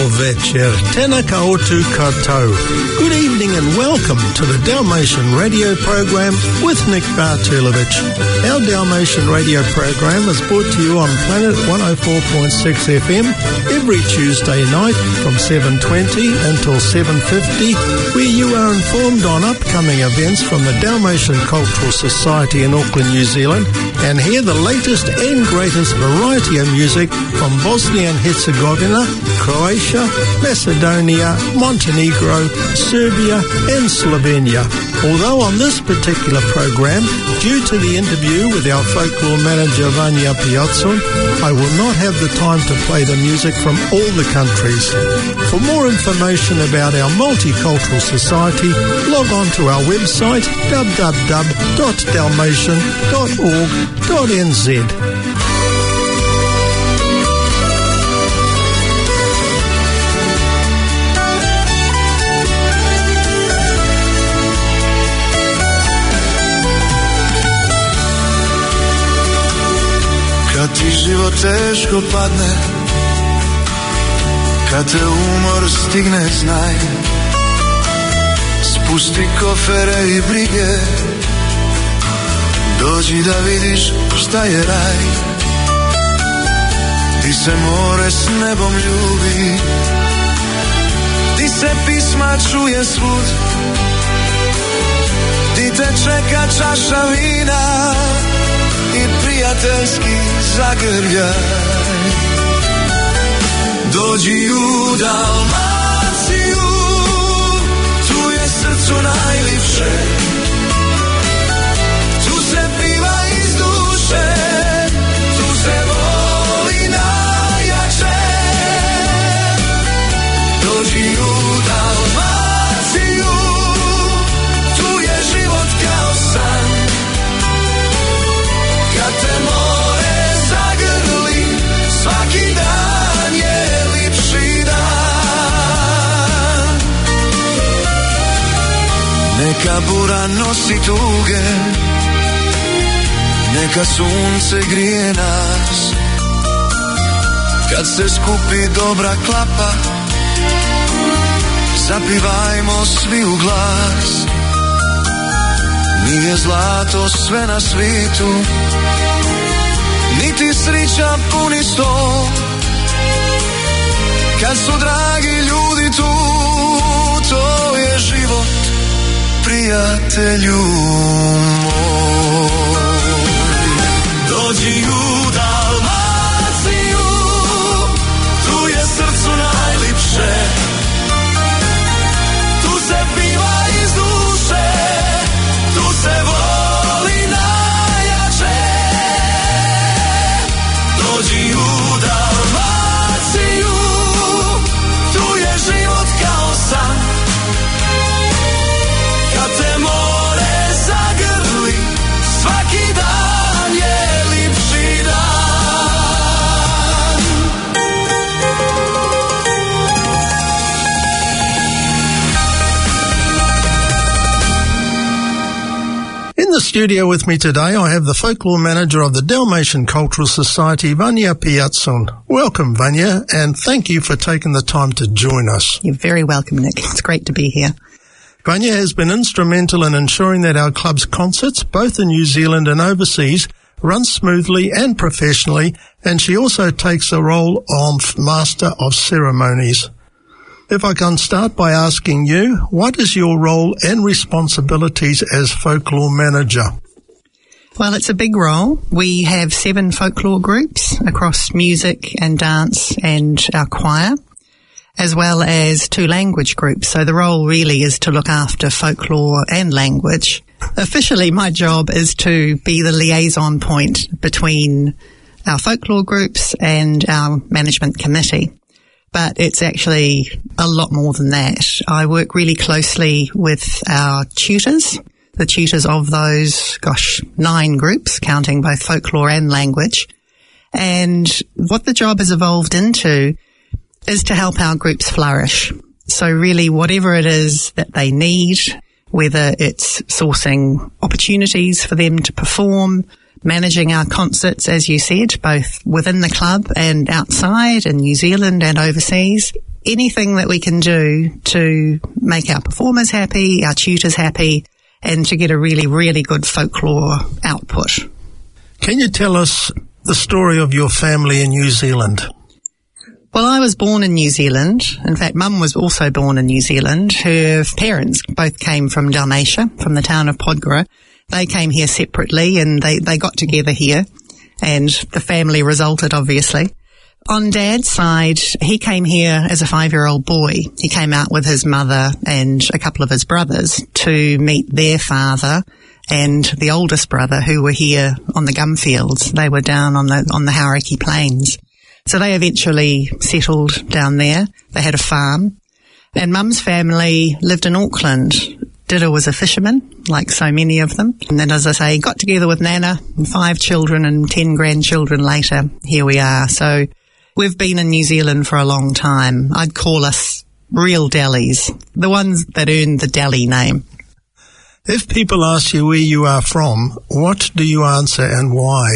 večer, tēnā koutou katoa. Good evening and welcome to the Dalmatian radio program with Nick Bartulovich. Our Dalmatian radio program is brought to you on Planet 104.6 FM every Tuesday night from 7:20 until 7:50, where you are informed on upcoming events from the Dalmatian Cultural Society in Auckland, New Zealand, and hear the latest and greatest variety of music from Bosnia and Herzegovina, Croatia, Macedonia, Montenegro, Serbia and Slovenia. Although on this particular program, due to the interview with our folklore manager Vanja Piazzon, I will not have the time to play the music from all the countries. For more information about our multicultural society, log on to our website www.dalmatian.org.nz. Kad ti život teško padne, kad te umor stigne, znaj, spusti kofere i brige, dođi da vidiš šta je raj, di se more s nebom ljubi, di se pisma čuje svud, di te čeka čaša vina i prijateljski zagrljaj. Dođi u Dalmaciju, tu je srcu najlipše, tu se piva iz duše, tu se voli najjače. Dođi u Dalmaciju, tu je život kao san, kad te more zagrli, svaki dan je lipši dan. Neka bura nosi tuge, neka sunce grije nas, kad se skupi dobra klapa, zapivajmo svi u glas. Nije zlato sve na svitu, niti srića puni sto, kad su dragi ljudi tu, to je život, prijatelju moj. Dođi u Dalmaciju, tu je srcu najlipše, tu se piva iz duše, tu se voli najjače. Dođi u Dalmaciju, tu je život kao san, kad te more zagrli, svaki dan je lipši dan. In the studio with me today, I have the folklore manager of the Dalmatian Cultural Society, Vanja Piazzon. Welcome, Vanja, and thank you for taking the time to join us. You're very welcome, Nick. It's great to be here. Vanja has been instrumental in ensuring that our club's concerts, both in New Zealand and overseas, run smoothly and professionally, and she also takes the role of Master of Ceremonies. If I can start by asking you, what is your role and responsibilities as folklore manager? Well, it's a big role. We have 7 folklore groups across music and dance and our choir, as well as 2 language groups. So the role really is to look after folklore and language. Officially, my job is to be the liaison point between our folklore groups and our management committee. But it's actually a lot more than that. I work really closely with our tutors, the tutors of those, 9 groups, counting both folklore and language. And what the job has evolved into is to help our groups flourish. So really, whatever it is that they need, whether it's sourcing opportunities for them to perform, managing our concerts, as you said, both within the club and outside in New Zealand and overseas. Anything that we can do to make our performers happy, our tutors happy, and to get a really, really good folklore output. Can you tell us the story of your family in New Zealand? Well, I was born in New Zealand. In fact, Mum was also born in New Zealand. Her parents both came from Dalmatia, from the town of Podgora. They came here separately and they got together here, and the family resulted, obviously. On Dad's side, he came here as a 5-year-old boy. He came out with his mother and a couple of his brothers to meet their father and the oldest brother, who were here on the gum fields. They were down on the Hauraki Plains. So they eventually settled down there. They had a farm. And Mum's family lived in Auckland. Didda was a fisherman, like so many of them. And then, as I say, got together with Nana, and 5 children and 10 grandchildren later, here we are. So we've been in New Zealand for a long time. I'd call us real Dallies, the ones that earned the Dally name. If people ask you where you are from, what do you answer and why?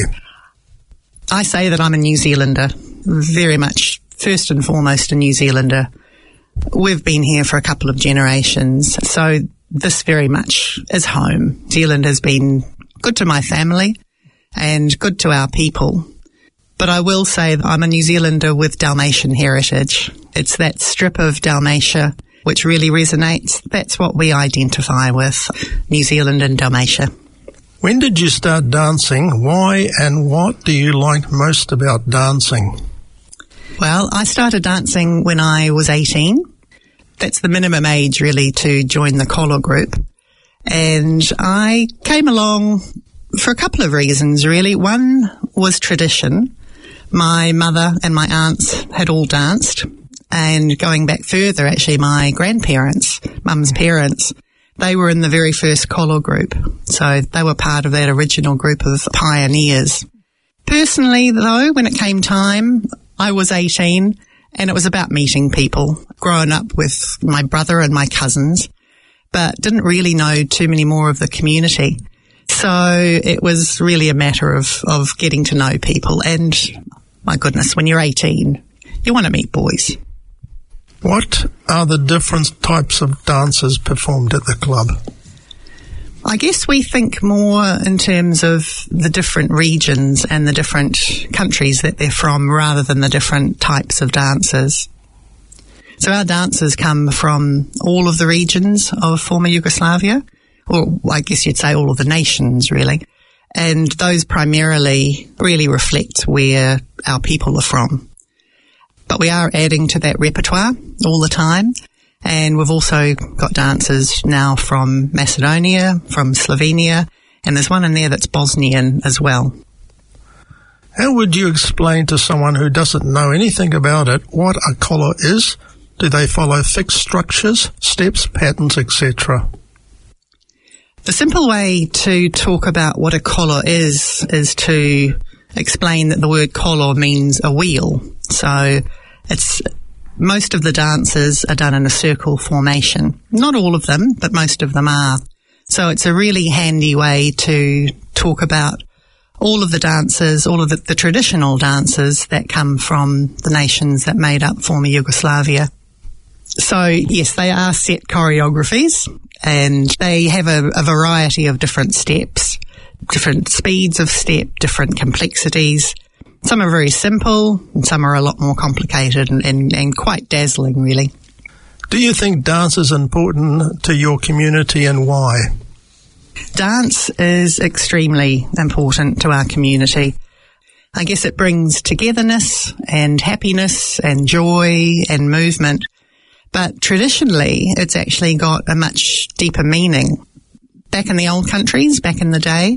I say that I'm a New Zealander, very much first and foremost a New Zealander. We've been here for a couple of generations, so this very much is home. New Zealand has been good to my family and good to our people. But I will say that I'm a New Zealander with Dalmatian heritage. It's that strip of Dalmatia which really resonates. That's what we identify with, New Zealand and Dalmatia. When did you start dancing? Why and what do you like most about dancing? Well, I started dancing when I was 18. That's the minimum age, really, to join the Kolo group. And I came along for a couple of reasons, really. One was tradition. My mother and my aunts had all danced. And going back further, actually, my grandparents, Mum's parents, they were in the very first Kolo group. So they were part of that original group of pioneers. Personally, though, when it came time, I was 18 and it was about meeting people, growing up with my brother and my cousins, but didn't really know too many more of the community. So it was really a matter of getting to know people. And my goodness, when you're 18, you want to meet boys. What are the different types of dances performed at the club? I guess we think more in terms of the different regions and the different countries that they're from rather than the different types of dances. So our dancers come from all of the regions of former Yugoslavia, or I guess you'd say all of the nations, really. And those primarily really reflect where our people are from. But we are adding to that repertoire all the time. And we've also got dancers now from Macedonia, from Slovenia, and there's one in there that's Bosnian as well. How would you explain to someone who doesn't know anything about it what a kolo is? Do they follow fixed structures, steps, patterns, etc.? The simple way to talk about what a kolo is to explain that the word kolo means a wheel. So most of the dances are done in a circle formation. Not all of them, but most of them are. So it's a really handy way to talk about all of the dances, all of the traditional dances that come from the nations that made up former Yugoslavia. So yes, they are set choreographies and they have a variety of different steps, different speeds of step, different complexities. Some are very simple and some are a lot more complicated and quite dazzling, really. Do you think dance is important to your community and why? Dance is extremely important to our community. I guess it brings togetherness and happiness and joy and movement. But traditionally, it's actually got a much deeper meaning. Back in the old countries, back in the day,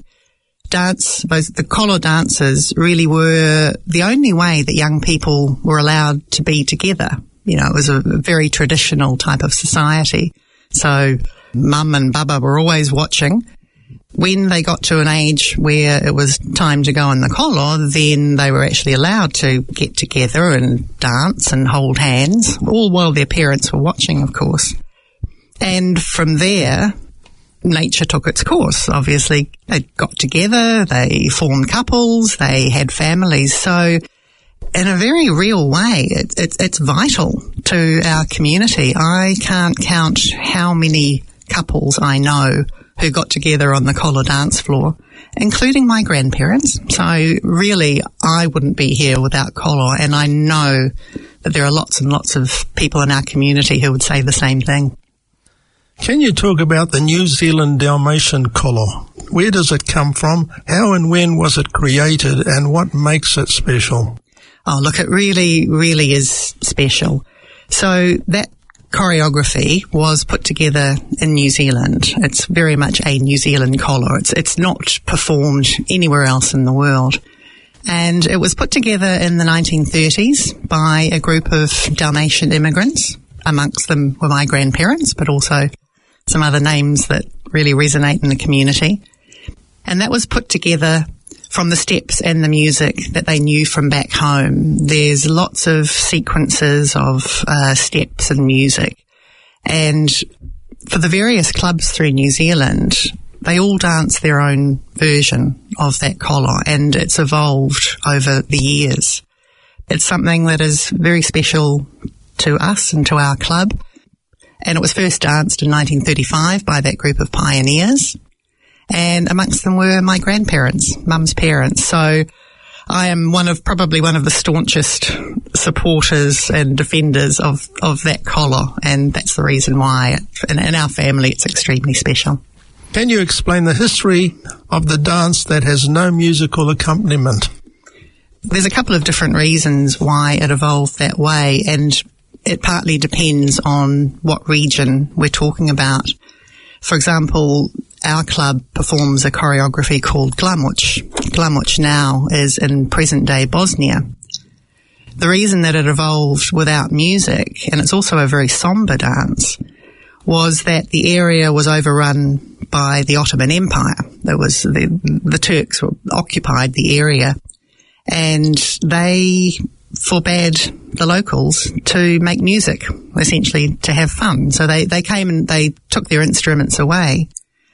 the kolo dances really were the only way that young people were allowed to be together. You know, it was a very traditional type of society. So Mum and Baba were always watching. When they got to an age where it was time to go in the kolo, then they were actually allowed to get together and dance and hold hands, all while their parents were watching, of course. And from there, nature took its course. Obviously, they got together, they formed couples, they had families. So in a very real way, it's vital to our community. I can't count how many couples I know who got together on the collar dance floor, including my grandparents. So really, I wouldn't be here without collar, and I know that there are lots and lots of people in our community who would say the same thing. Can you talk about the New Zealand Dalmatian collar? Where does it come from? How and when was it created, and what makes it special? Oh, look, it really, really is special. So that choreography was put together in New Zealand. It's very much a New Zealand collar. It's not performed anywhere else in the world. And it was put together in the 1930s by a group of Dalmatian immigrants. Amongst them were my grandparents, but also some other names that really resonate in the community. And that was put together from the steps and the music that they knew from back home. There's lots of sequences of steps and music. And for the various clubs through New Zealand, they all dance their own version of that collar, and it's evolved over the years. It's something that is very special to us and to our club. And it was first danced in 1935 by that group of pioneers. And amongst them were my grandparents, Mum's parents. So I am probably one of the staunchest supporters and defenders of that collar, and that's the reason why in our family it's extremely special. Can you explain the history of the dance that has no musical accompaniment? There's a couple of different reasons why it evolved that way, and it partly depends on what region we're talking about. For example, our club performs a choreography called Glamuch. Glamuch now is in present-day Bosnia. The reason that it evolved without music, and it's also a very sombre dance, was that the area was overrun by the Ottoman Empire. There was the Turks occupied the area, and they forbade the locals to make music, essentially to have fun. So they came and they took their instruments away.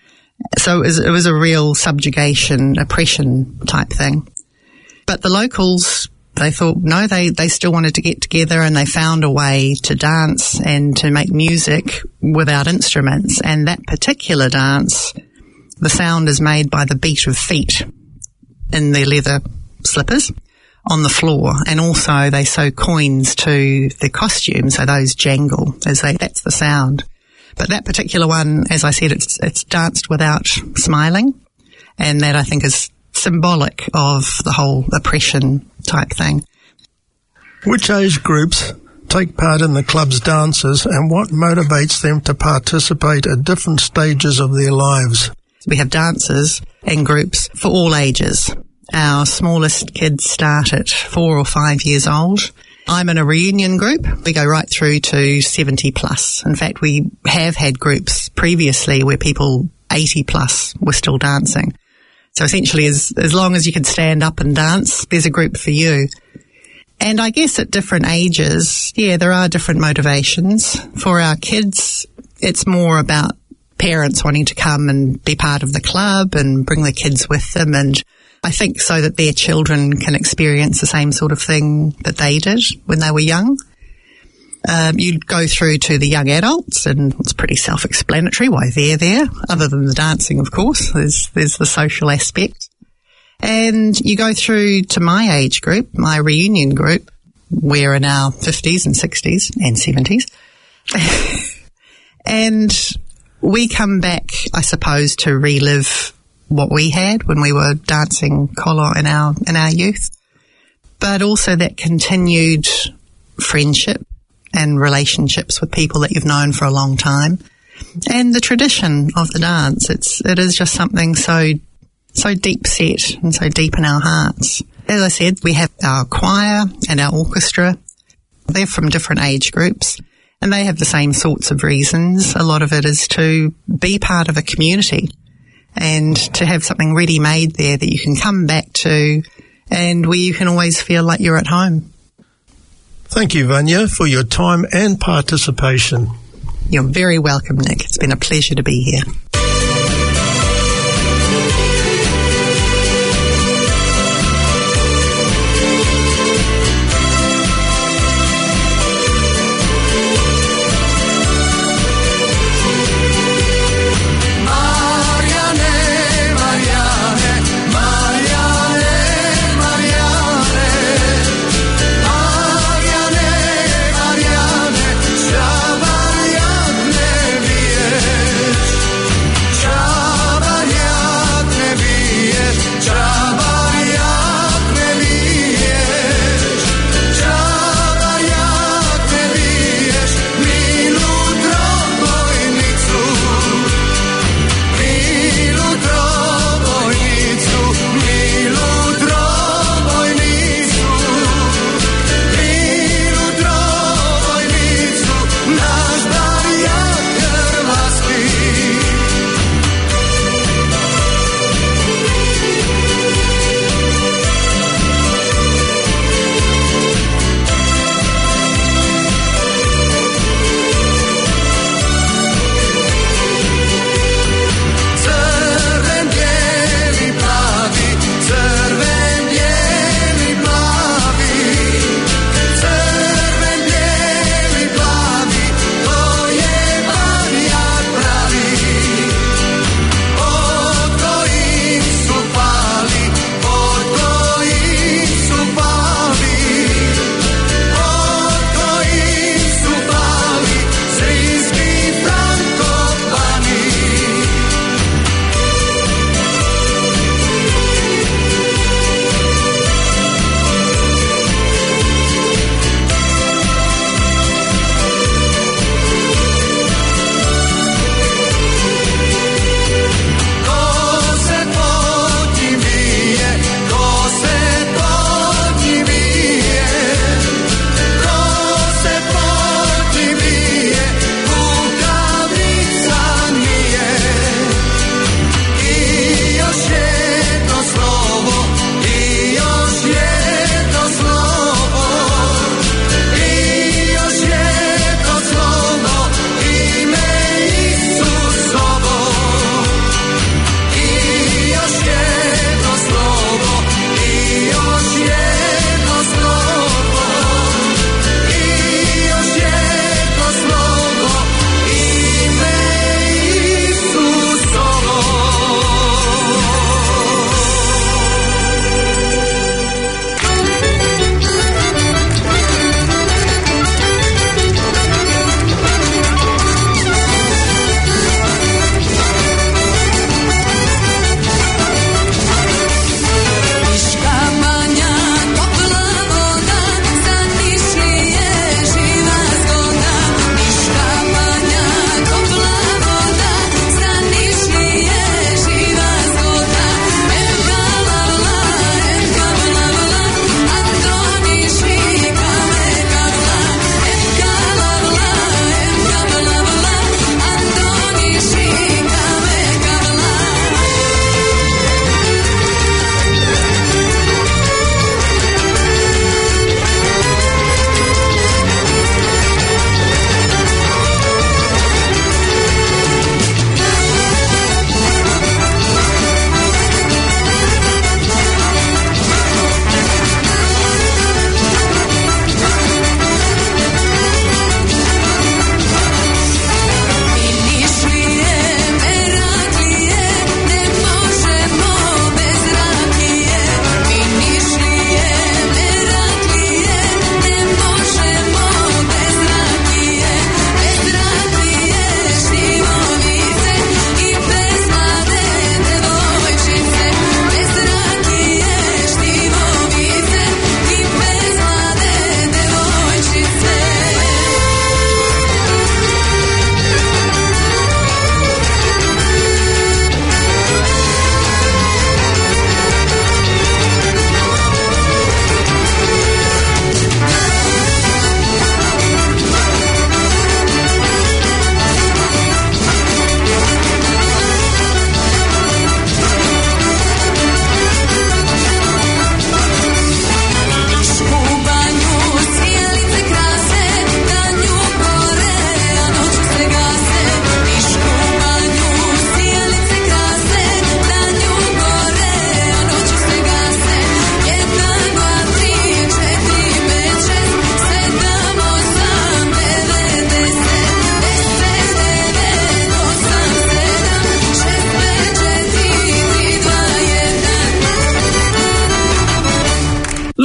So it was a real subjugation, oppression type thing. But the locals, they thought, no, they still wanted to get together, and they found a way to dance and to make music without instruments. And that particular dance, the sound is made by the beat of feet in their leather slippers on the floor, and also they sew coins to the costume, so those jangle that's the sound. But that particular one, as I said, it's danced without smiling, and that I think is symbolic of the whole oppression type thing. Which age groups take part in the club's dances, and what motivates them to participate at different stages of their lives? We have dancers and groups for all ages. Our smallest kids start at 4 or 5 years old. I'm in a reunion group. We go right through to 70 plus. In fact, we have had groups previously where people 80 plus were still dancing. So essentially, as long as you can stand up and dance, there's a group for you. And I guess at different ages, there are different motivations. For our kids, it's more about parents wanting to come and be part of the club and bring their kids with them, and I think so that their children can experience the same sort of thing that they did when they were young. You go through to the young adults, and it's pretty self-explanatory why they're there, other than the dancing, of course. There's the social aspect. And you go through to my age group, my reunion group. We're in our 50s and 60s and 70s. And we come back, I suppose, to relive what we had when we were dancing collar in our youth, but also that continued friendship and relationships with people that you've known for a long time, and the tradition of the dance. It is just something so deep set and so deep in our hearts. As I said, we have our choir and our orchestra. They're from different age groups, and they have the same sorts of reasons. A lot of it is to be part of a community, and to have something ready-made there that you can come back to, and where you can always feel like you're at home. Thank you, Vanya, for your time and participation. You're very welcome, Nick. It's been a pleasure to be here.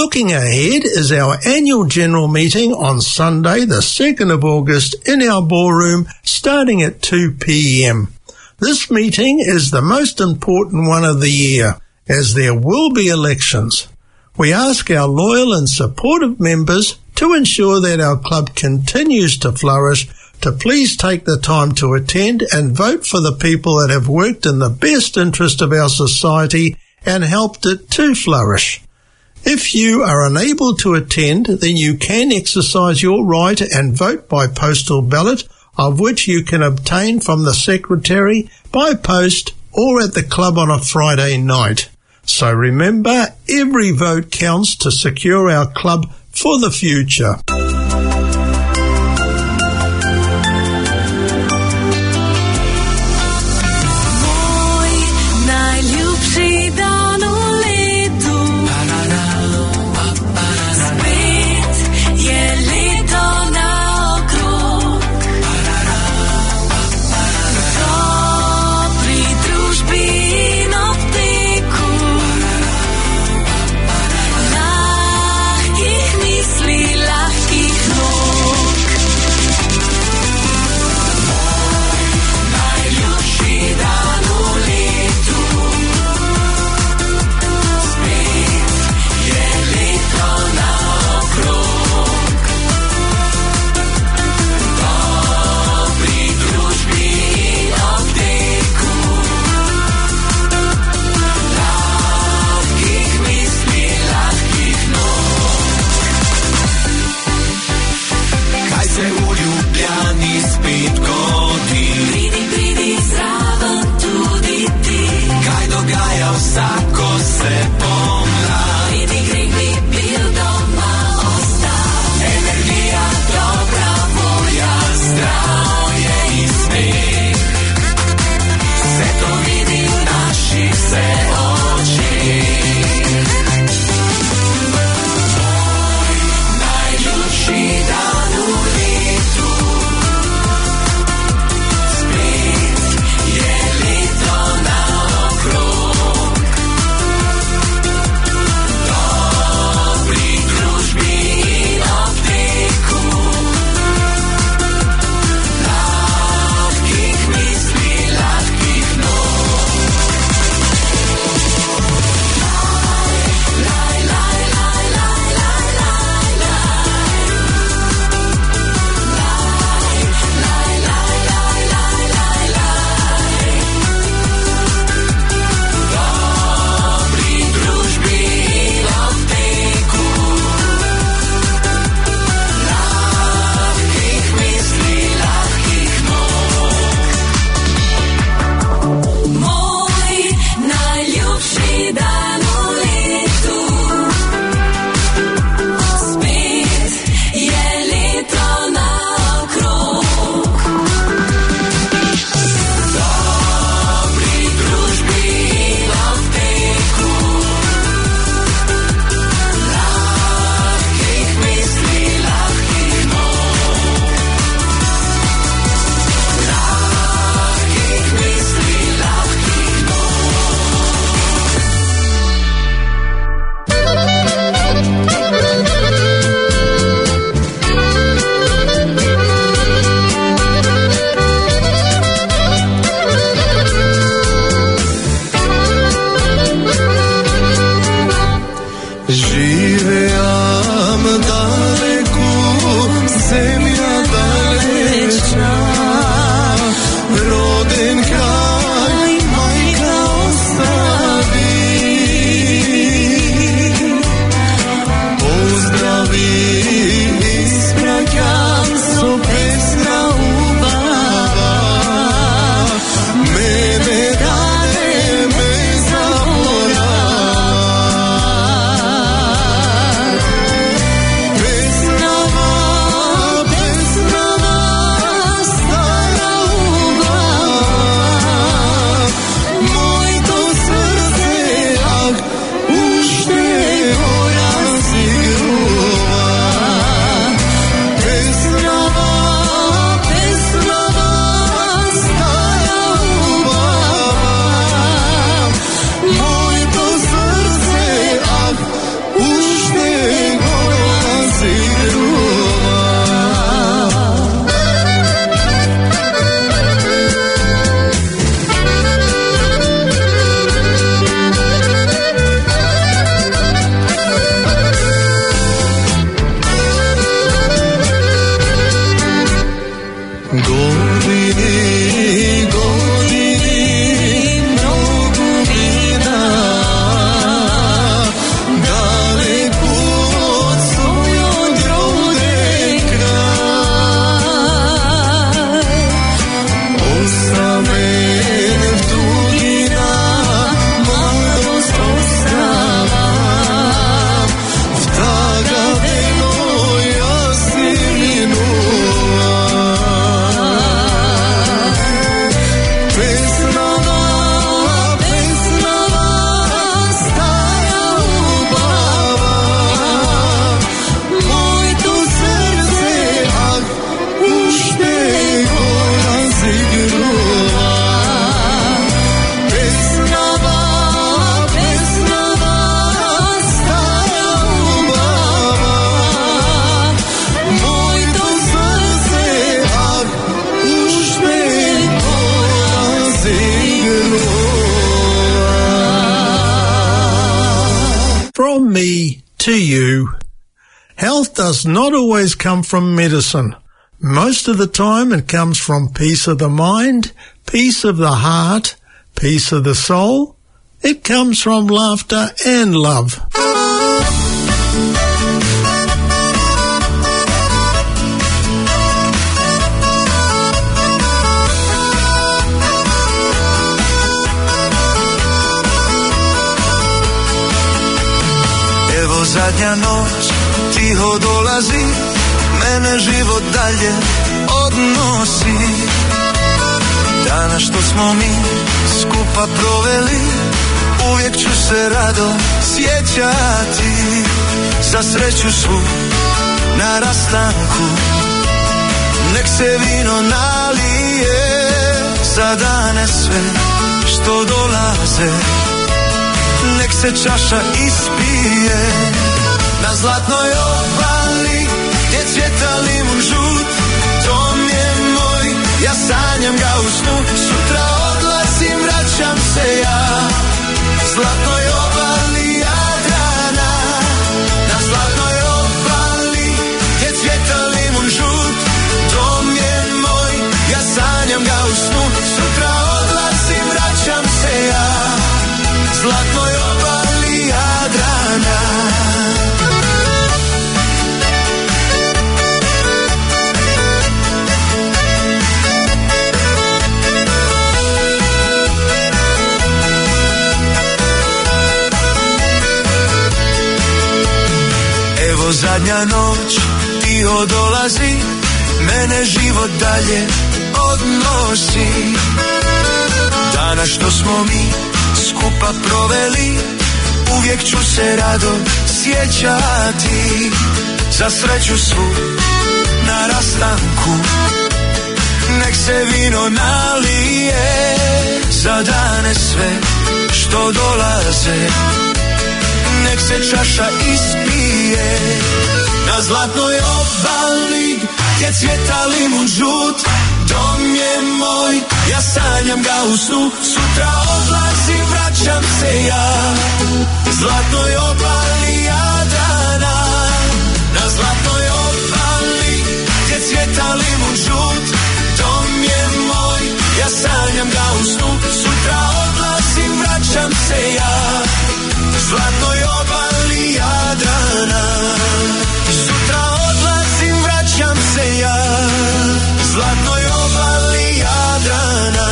Looking ahead is our annual general meeting on Sunday, the 2nd of August, in our ballroom, starting at 2 p.m. This meeting is the most important one of the year, as there will be elections. We ask our loyal and supportive members to ensure that our club continues to flourish to please take the time to attend and vote for the people that have worked in the best interest of our society and helped it to flourish. If you are unable to attend, then you can exercise your right and vote by postal ballot, of which you can obtain from the secretary by post or at the club on a Friday night. So remember, every vote counts to secure our club for the future. Lahkých from me to you, health does not always come from medicine. Most of the time it comes from peace of the mind, peace of the heart, peace of the soul. It comes from laughter and love. Evo zadnja noć, tiho dolazi, mene život dalje odnosi. Dana što smo mi skupa proveli, uvijek ću se rado sjećati. Za sreću svu na rastanku, nek se vino nalije za dane sve što dolaze. Nek se čaša ispije na zlatnoj obali gdje cvjeta limun žut. Dom je moj, ja sanjam ga u snu. Sutra odlazim, vraćam se ja zlatnoj obali Jadrana. Na zlatnoj obali gdje cvjeta limun žut. Dom je moj, ja sanjam ga u snu. Sutra odlazim, vraćam se ja zlatnoj obali Jadrana. Evo zadnja noć, tiho dolazi, mene život dalje odnosi. Dana što smo mi skupa proveli, uvijek ću se rado sjećati. Za sreću svu na rastanku, nek se vino nalije za dane sve što dolaze. Nek se čaša ispije na zlatnoj obali gdje cvjeta limun žut. Dom je moj, ja sanjam ga u snu. Sutra odlazim, vraćam se ja zlatnoj obali Jadrana. Na zlatnoj obali gdje cvjeta limun žut. Dom je moj, ja sanjam ga u snu. Sutra odlazim, vraćam se ja zlatnoj obali Jadrana. Sutra odlazim, vraćam se ja zlatnoj obali Jadrana.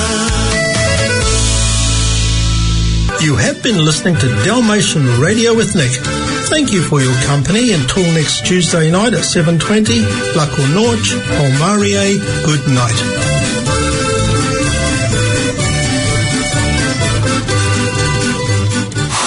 You have been listening to Dalmatian Radio with Nick. Thank you for your company until next Tuesday night at 7:20. Lako Noć, Polmarie, good night.